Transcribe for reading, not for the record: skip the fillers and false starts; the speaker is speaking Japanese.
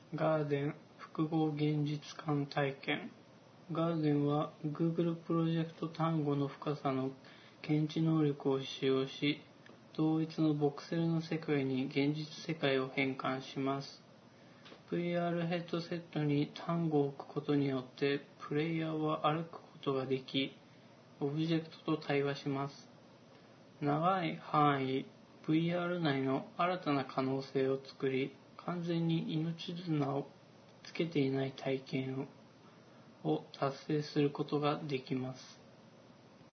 ガーデン複合現実感体験。ガーデンは Google プロジェクト単語の深さの検知能力を使用し、同一のボクセルの世界に現実世界を変換します。VR ヘッドセットに単語を置くことによって、プレイヤーは歩くことができ、オブジェクトと対話します。長い範囲、VR 内の新たな可能性を作り、完全に命綱をつけていない体験を達成することができます。